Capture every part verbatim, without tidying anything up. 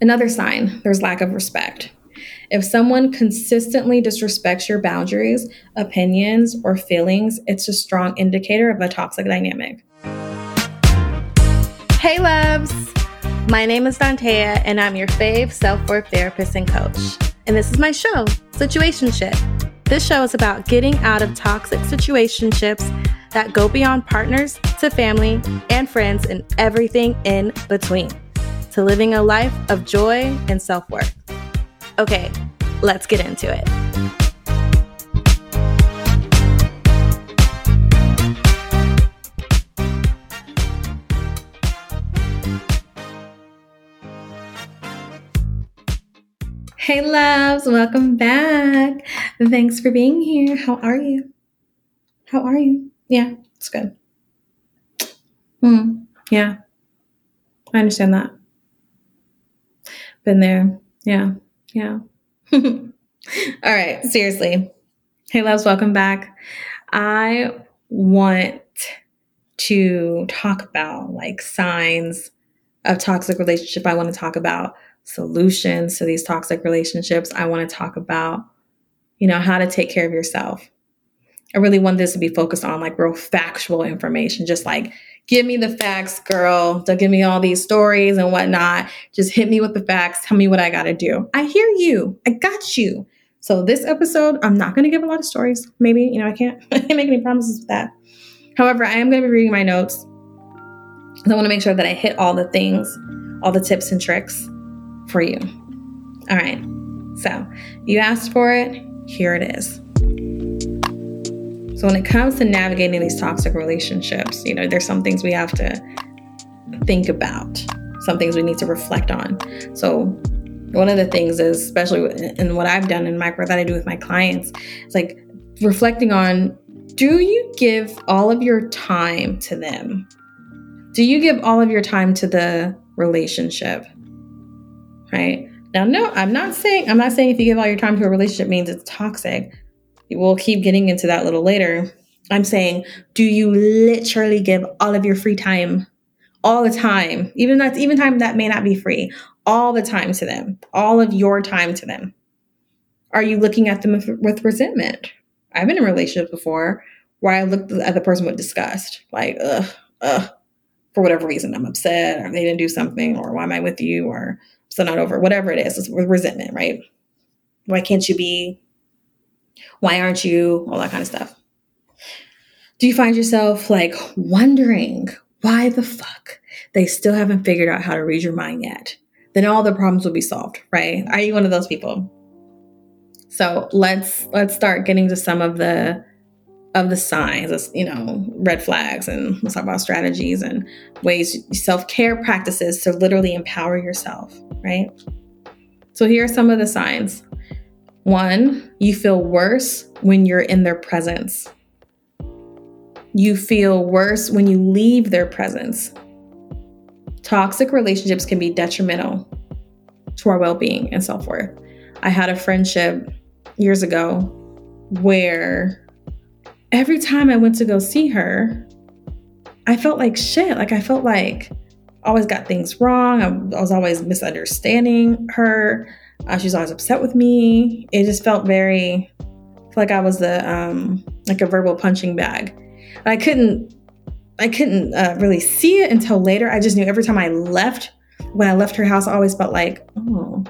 Another sign, there's lack of respect. If someone consistently disrespects your boundaries, opinions, or feelings, it's a strong indicator of a toxic dynamic. Hey, loves! My name is Dantea, and I'm your fave self-worth therapist and coach. And this is my show, Situationship. This show is about getting out of toxic situationships that go beyond partners to family and friends and everything in between, to living a life of joy and self-worth. Okay, let's get into it. Hey loves, welcome back. Thanks for being here. How are you? How are you? Yeah, it's good. Hmm. Yeah, I understand that. Been there. Yeah, yeah. All right, seriously. Hey loves, welcome back. I want to talk about like signs of toxic relationship. I want to talk about solutions to these toxic relationships. I want to talk about, you know, how to take care of yourself. I really want this to be focused on like real factual information. Just like, give me the facts, girl. Don't give me all these stories and whatnot. Just hit me with the facts. Tell me what I got to do. I hear you. I got you. So this episode, I'm not going to give a lot of stories. Maybe, you know, I can't, I can't make any promises with that. However, I am going to be reading my notes. I want to make sure that I hit all the things, all the tips and tricks for you. All right. So you asked for it. Here it is. So when it comes to navigating these toxic relationships, you know, there's some things we have to think about, some things we need to reflect on. So one of the things is, especially in what I've done in my work that I do with my clients, it's like reflecting on, do you give all of your time to them? Do you give all of your time to the relationship? Right? Now, no, I'm not saying, I'm not saying if you give all your time to a relationship means it's toxic. We'll keep getting into that a little later. I'm saying, do you literally give all of your free time, all the time, even that's even time that may not be free, all the time to them, all of your time to them? Are you looking at them with, with resentment? I've been in a relationship before where I looked at the person with disgust, like, ugh, ugh, for whatever reason, I'm upset, or they didn't do something, or why am I with you, or I'm still not over, whatever it is, it's with resentment, right? Why can't you be? Why aren't you? All that kind of stuff. Do you find yourself like wondering why the fuck they still haven't figured out how to read your mind yet? Then all the problems will be solved, right? Are you one of those people? So let's let's start getting to some of the of the signs, you know, red flags, and let's talk about strategies and ways, self-care practices to literally empower yourself, right? So here are some of the signs. One, you feel worse when you're in their presence. You feel worse when you leave their presence. Toxic relationships can be detrimental to our well-being and self-worth. I had a friendship years ago where every time I went to go see her, I felt like shit. Like I felt like I always got things wrong. I, I was always misunderstanding her. Uh, she was always upset with me. It just felt very, like I was a um, like a verbal punching bag. I couldn't, I couldn't uh, really see it until later. I just knew every time I left, when I left her house, I always felt like, oh,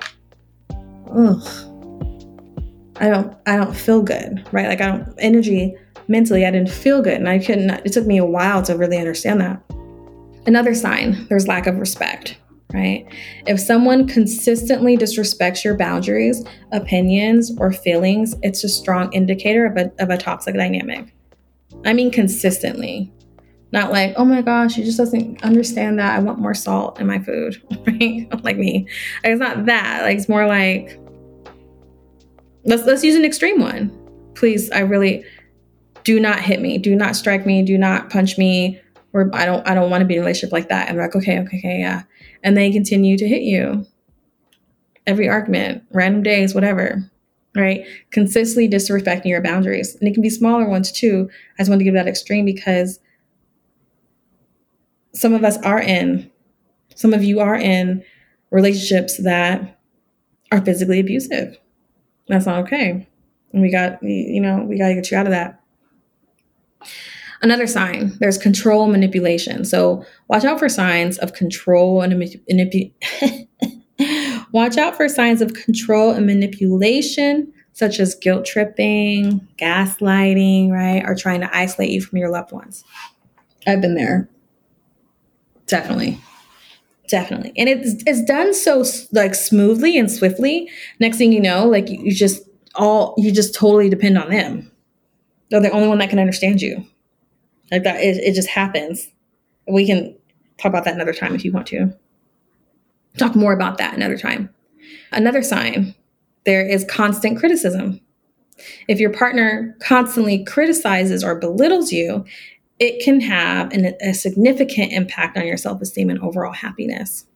ugh, I don't, I don't feel good, right? Like I don't, energy, mentally, I didn't feel good, and I couldn't. It took me a while to really understand that. Another sign, there's lack of respect. Right? If someone consistently disrespects your boundaries, opinions, or feelings, it's a strong indicator of a, of a toxic dynamic. I mean, consistently. Not like, oh my gosh, she just doesn't understand that I want more salt in my food, right? Like me. Like, it's not that. Like, it's more like, let's let's use an extreme one. Please, I really, do not hit me. Do not strike me. Do not punch me. Or I don't I don't want to be in a relationship like that. And I'm like, okay, okay, okay, yeah. And they continue to hit you. Every argument, random days, whatever, right? Consistently disrespecting your boundaries. And it can be smaller ones too. I just want to give that extreme because some of us are in, some of you are in relationships that are physically abusive. That's not okay. And we got, you know, we got to get you out of that. Another sign, there's control manipulation. So watch out for signs of control and manipulation. Watch out for signs of control and manipulation, such as guilt tripping, gaslighting, right? Or trying to isolate you from your loved ones. I've been there. Definitely. Definitely. And it's it's done so like smoothly and swiftly. Next thing you know, like you, you just all, you just totally depend on them. They're the only one that can understand you. Like that, it, it just happens. We can talk about that another time if you want to. Talk more about that another time. Another sign, there is constant criticism. If your partner constantly criticizes or belittles you, it can have an, a significant impact on your self-esteem and overall happiness.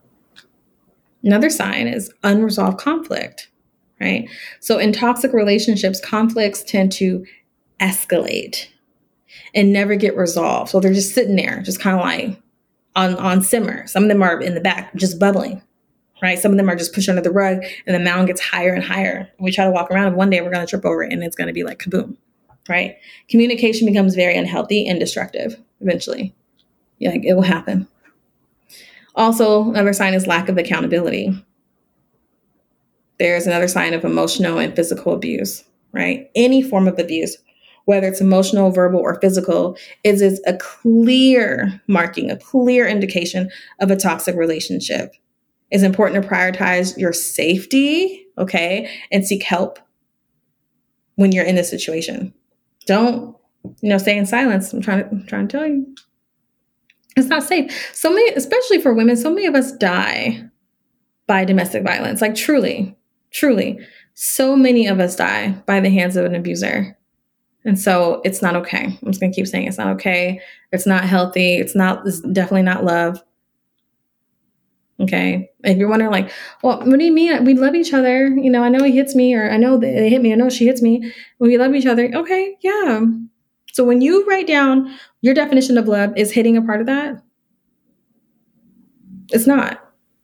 Another sign is unresolved conflict, right? So in toxic relationships, conflicts tend to escalate and never get resolved. So they're just sitting there, just kind of like on, on simmer. Some of them are in the back, just bubbling, right? Some of them are just pushed under the rug and the mound gets higher and higher. We try to walk around and one day we're going to trip over it and it's going to be like kaboom, right? Communication becomes very unhealthy and destructive eventually. Yeah, it will happen. Also, another sign is lack of accountability. There's another sign of emotional and physical abuse, right? Any form of abuse, whether it's emotional, verbal, or physical, is, is a clear marking, a clear indication of a toxic relationship. It's important to prioritize your safety, okay, and seek help when you're in this situation. Don't, you know, stay in silence. I'm trying to, I'm trying to tell you. It's not safe. So many, especially for women, so many of us die by domestic violence. Like truly, truly, so many of us die by the hands of an abuser. And so it's not okay. I'm just going to keep saying it's not okay. It's not healthy. It's not, it's definitely not love. Okay. If you're wondering like, well, what do you mean? We love each other. You know, I know he hits me, or I know they hit me. I know she hits me. We love each other. Okay. Yeah. So when you write down your definition of love, is hitting a part of that? It's not.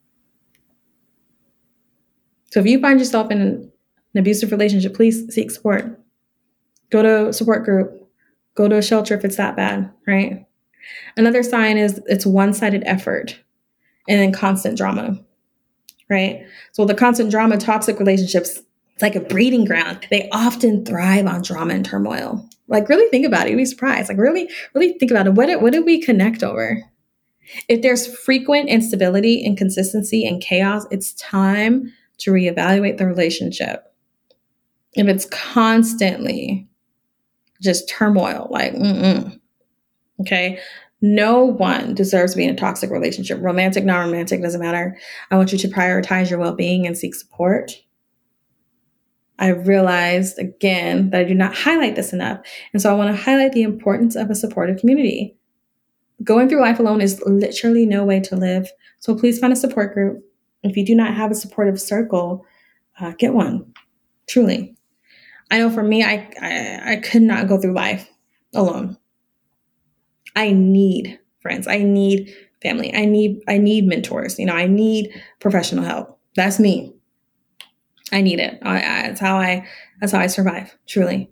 So if you find yourself in an abusive relationship, please seek support. Go to a support group. Go to a shelter if it's that bad, right? Another sign is it's one-sided effort and then constant drama, right? So the constant drama, toxic relationships, it's like a breeding ground. They often thrive on drama and turmoil. Like really think about it. You'd be surprised. Like really, really think about it. What did, what did we connect over? If there's frequent instability, inconsistency, and chaos, it's time to reevaluate the relationship. If it's constantly just turmoil, like, mm-mm, okay, no one deserves to be in a toxic relationship. Romantic, non-romantic, doesn't matter. I want you to prioritize your well-being and seek support. I realized, again, that I do not highlight this enough. And so I want to highlight the importance of a supportive community. Going through life alone is literally no way to live. So please find a support group. If you do not have a supportive circle, uh, get one, truly. I know for me, I, I I could not go through life alone. I need friends. I need family. I need I need mentors. You know, I need professional help. That's me. I need it. I, I, that's how I that's how I survive, truly.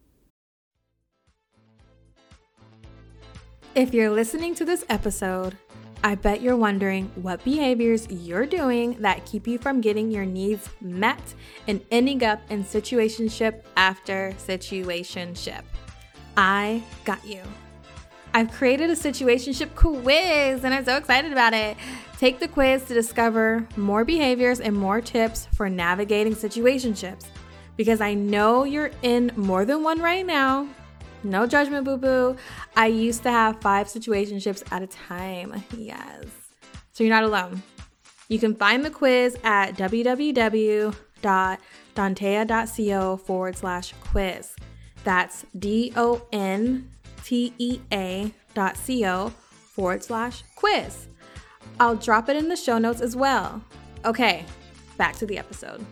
If you're listening to this episode, I bet you're wondering what behaviors you're doing that keep you from getting your needs met and ending up in situationship after situationship. I got you. I've created a situationship quiz and I'm so excited about it. Take the quiz to discover more behaviors and more tips for navigating situationships, because I know you're in more than one right now. No judgment, boo-boo. I used to have five situationships at a time. Yes. So you're not alone. You can find the quiz at www.dontea.co forward slash quiz. That's D-O-N-T-E-A dot C-O forward slash quiz. I'll drop it in the show notes as well. Okay, back to the episode.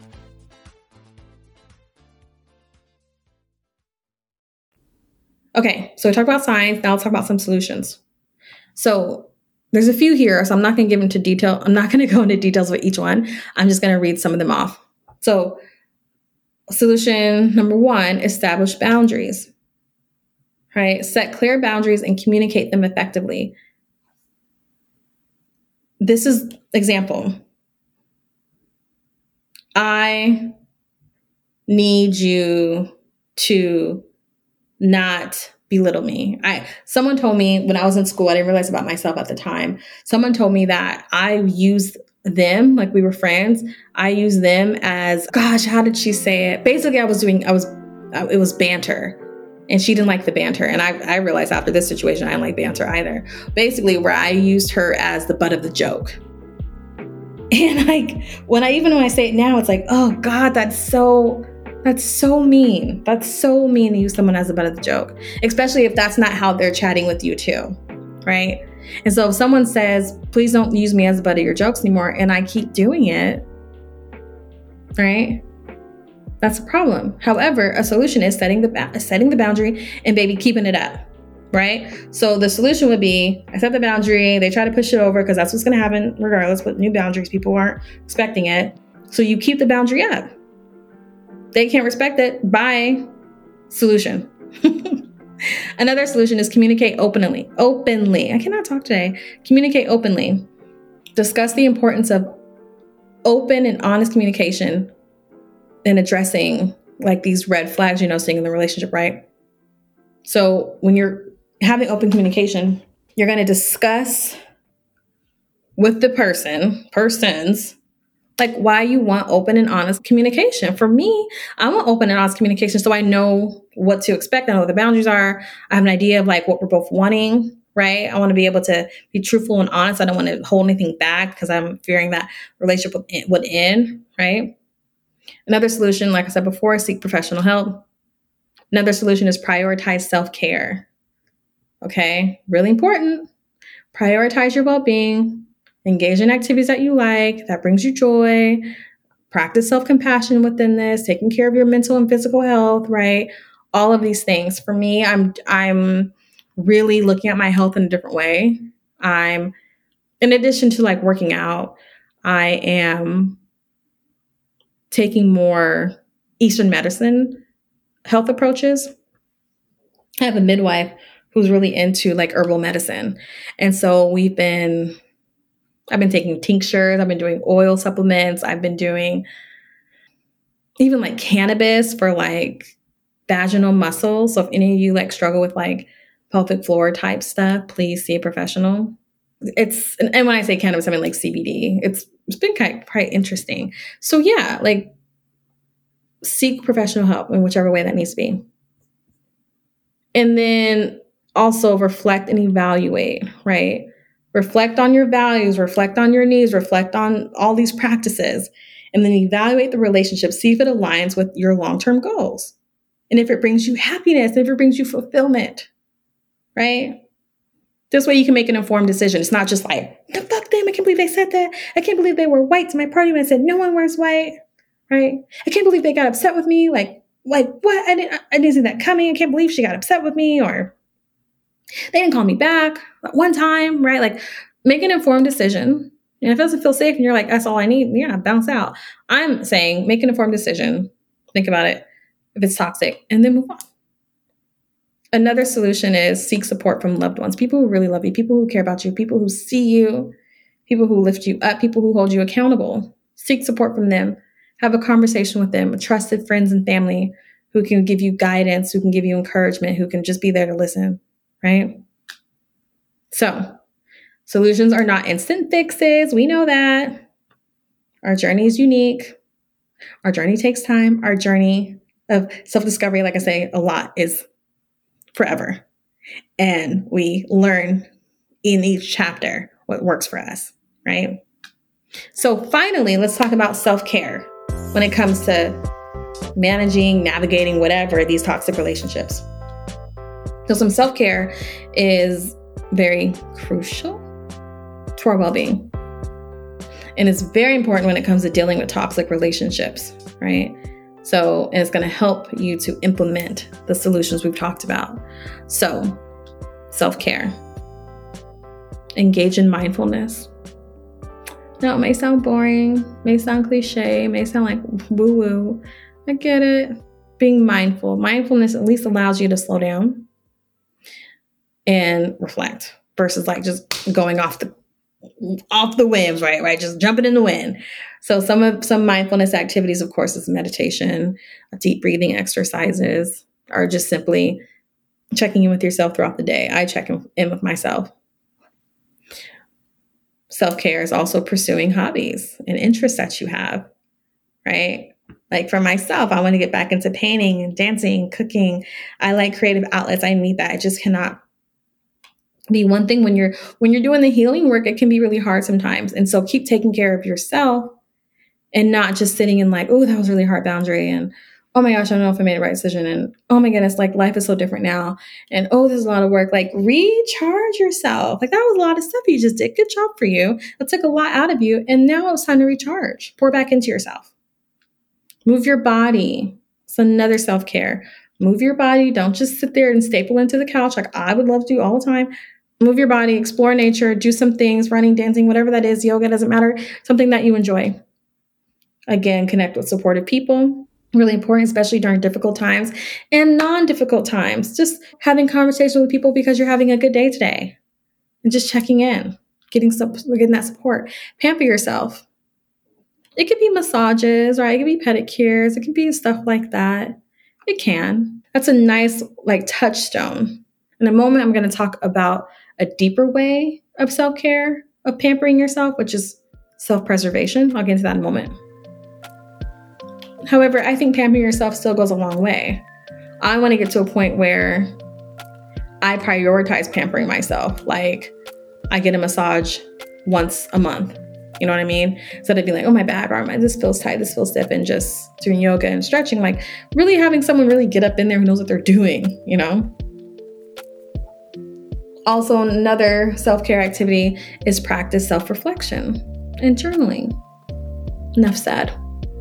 Okay, so we talked about signs. Now let's talk about some solutions. So There's a few here, so I'm not going to give into detail. I'm not going to go into details with each one. I'm just going to read some of them off. So solution number one, establish boundaries, right? Set clear boundaries and communicate them effectively. This is example. I need you to not belittle me. I someone told me when I was in school, I didn't realize about myself at the time. Someone told me that I used them, like we were friends. I used them as, gosh, how did she say it? Basically, I was doing, I was, it was banter, and she didn't like the banter. And I, I realized after this situation, I didn't like banter either. Basically, where I used her as the butt of the joke. And like, when I, even when I say it now, it's like, oh God, that's so, that's so mean. That's so mean to use someone as the butt of the joke, especially if that's not how they're chatting with you too, right? And so if someone says, please don't use me as the butt of your jokes anymore, and I keep doing it, right? That's a problem. However, a solution is setting the ba- setting the boundary and baby keeping it up, right? So the solution would be, I set the boundary, they try to push it over because that's what's going to happen regardless. With new boundaries, people aren't expecting it. So you keep the boundary up. They can't respect it. Bye. Solution. Another solution is communicate openly. Openly. I cannot talk today. Communicate openly. Discuss the importance of open and honest communication in addressing like these red flags, you know, seeing in the relationship, right? So when you're having open communication, you're going to discuss with the person, persons, like why you want open and honest communication. For me, I want open and honest communication so I know what to expect. I know what the boundaries are. I have an idea of like what we're both wanting, right? I want to be able to be truthful and honest. I don't want to hold anything back because I'm fearing that relationship would end, right? Another solution, like I said before, seek professional help. Another solution is prioritize self-care. Okay, really important. Prioritize your well-being. Engage in activities that you like, that brings you joy. Practice self-compassion within this, taking care of your mental and physical health, right? All of these things. For me, I'm I'm really looking at my health in a different way. I'm, in addition to like working out, I am taking more Eastern medicine health approaches. I have a midwife who's really into like herbal medicine. And so we've been I've been taking tinctures. I've been doing oil supplements. I've been doing even like cannabis for like vaginal muscles. So if any of you like struggle with like pelvic floor type stuff, please see a professional. It's, and, and when I say cannabis, I mean like C B D. It's it's been quite, quite interesting. So yeah, like seek professional help in whichever way that needs to be. And then also reflect and evaluate, right? Reflect on your values, reflect on your needs, reflect on all these practices, and then evaluate the relationship. See if it aligns with your long-term goals. And if it brings you happiness, if it brings you fulfillment, right? This way you can make an informed decision. It's not just like, no, fuck them. I can't believe they said that. I can't believe they wore white to my party when I said no one wears white, right? I can't believe they got upset with me. Like, like what? I didn't, I didn't see that coming. I can't believe she got upset with me, or they didn't call me back one time, right? Like, make an informed decision. And if it doesn't feel safe and you're like, that's all I need, yeah, bounce out. I'm saying make an informed decision. Think about it if it's toxic, and then move on. Another solution is seek support from loved ones, people who really love you, people who care about you, people who see you, people who lift you up, people who hold you accountable. Seek support from them. Have a conversation with them, trusted friends and family who can give you guidance, who can give you encouragement, who can just be there to listen. Right? So, solutions are not instant fixes. We know that. Our journey is unique. Our journey takes time. Our journey of self-discovery, like I say a lot, is forever. And we learn in each chapter what works for us, right? So finally, let's talk about self-care when it comes to managing, navigating, whatever, these toxic relationships. So some self-care is very crucial to our well-being. And it's very important when it comes to dealing with toxic relationships, right? So, and it's going to help you to implement the solutions we've talked about. So, self-care. engage in mindfulness. Now, it may sound boring, may sound cliche, may sound like woo-woo. I get it. Being mindful. Mindfulness at least allows you to slow down and reflect versus like just going off the off the whims, right? Right. Just jumping in the wind. So some of some mindfulness activities, of course, is meditation, deep breathing exercises, or just simply checking in with yourself throughout the day. I check in with myself. Self-care is also pursuing hobbies and interests that you have, right? Like for myself, I want to get back into painting and dancing, cooking. I like creative outlets. I need that. I just cannot be one thing when you're when you're doing the healing work. It can be really hard sometimes. And so keep taking care of yourself and not just sitting in like, oh, that was a really hard boundary. And oh my gosh, I don't know if I made the right decision. And oh my goodness, like life is so different now. And oh, this is a lot of work. Like recharge yourself. Like that was a lot of stuff you just did. Good job for you. It took a lot out of you. And now it's time to recharge. Pour back into yourself. Move your body. It's another self-care. Move your body. Don't just sit there and staple into the couch like I would love to do all the time. Move your body, explore nature, do some things, running, dancing, whatever that is, yoga, doesn't matter, something that you enjoy. Again, connect with supportive people. Really important, especially during difficult times and non-difficult times. Just having conversations with people because you're having a good day today and just checking in, getting some, getting that support. Pamper yourself. It could be massages, right? It could be pedicures. It could be stuff like that. It can. That's a nice like touchstone. In a moment, I'm going to talk about a deeper way of self-care, of pampering yourself, which is self-preservation. I'll get into that in a moment. However, I think pampering yourself still goes a long way. I want to get to a point where I prioritize pampering myself. Like I get a massage once a month. You know what I mean? Instead of being like, oh, my back, or this feels tight, this feels stiff, and just doing yoga and stretching, like really having someone really get up in there who knows what they're doing, you know? Also, another self-care activity is practice self-reflection and journaling. Enough said.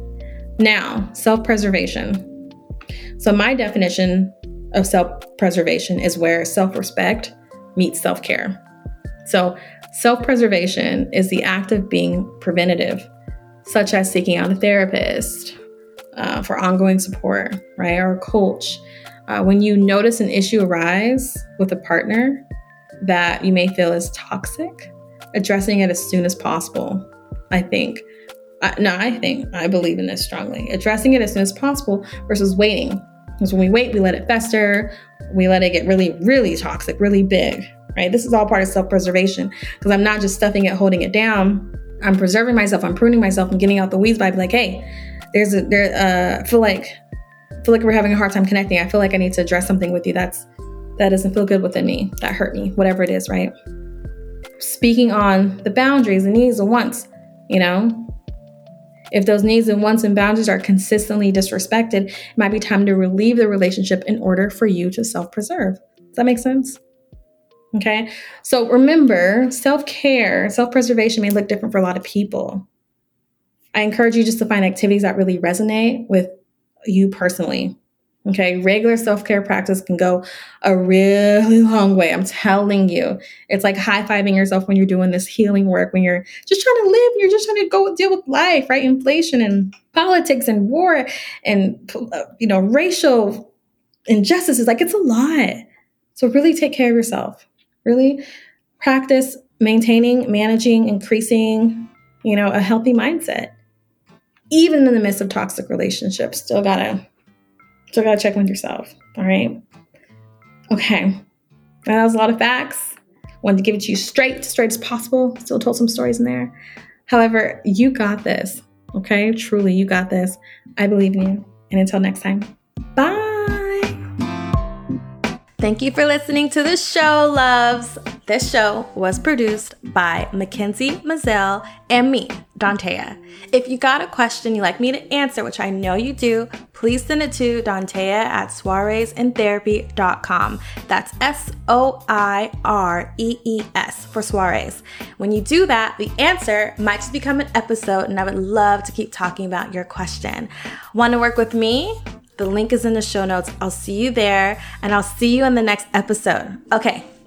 Now, self-preservation. So my definition of self-preservation is where self-respect meets self-care. So self-preservation is the act of being preventative, such as seeking out a therapist uh, for ongoing support, right? Or a coach. Uh, when you notice an issue arise with a partner that you may feel is toxic, addressing it as soon as possible, I think. Uh, no, I think, I believe in this strongly. Addressing it as soon as possible versus waiting. Because when we wait, we let it fester. We let it get really, really toxic, really big, right? This is all part of self-preservation because I'm not just stuffing it, holding it down. I'm preserving myself. I'm pruning myself and getting out the weeds by being like, hey, there's a, there, uh, I feel like, I feel like we're having a hard time connecting. I feel like I need to address something with you that's, that doesn't feel good within me, that hurt me, whatever it is, right? Speaking on the boundaries, the needs, and wants, you know, if those needs and wants and boundaries are consistently disrespected, it might be time to relieve the relationship in order for you to self-preserve. Does that make sense? Okay. So remember, self-care, self-preservation may look different for a lot of people. I encourage you just to find activities that really resonate with you personally. Okay. Regular self-care practice can go a really long way. I'm telling you, it's like high-fiving yourself when you're doing this healing work, when you're just trying to live, you're just trying to go deal with life, right? Inflation and politics and war and, you know, racial injustices. Like it's a lot. So really take care of yourself. Really practice maintaining, managing, increasing, you know, a healthy mindset. Even in the midst of toxic relationships, still gotta Still got to check with yourself. All right. Okay. That was a lot of facts. Wanted to give it to you straight, straight as possible. Still told some stories in there. However, you got this. Okay. Truly, you got this. I believe in you. And until next time, bye. Thank you for listening to the show, loves. This show was produced by Mackenzie Mazel and me, Dontea. If you got a question you'd like me to answer, which I know you do, please send it to Dontea at soirees in therapy dot com. That's S O I R E E S for soirees. When you do that, the answer might just become an episode, and I would love to keep talking about your question. Want to work with me? The link is in the show notes. I'll see you there, and I'll see you in the next episode. Okay.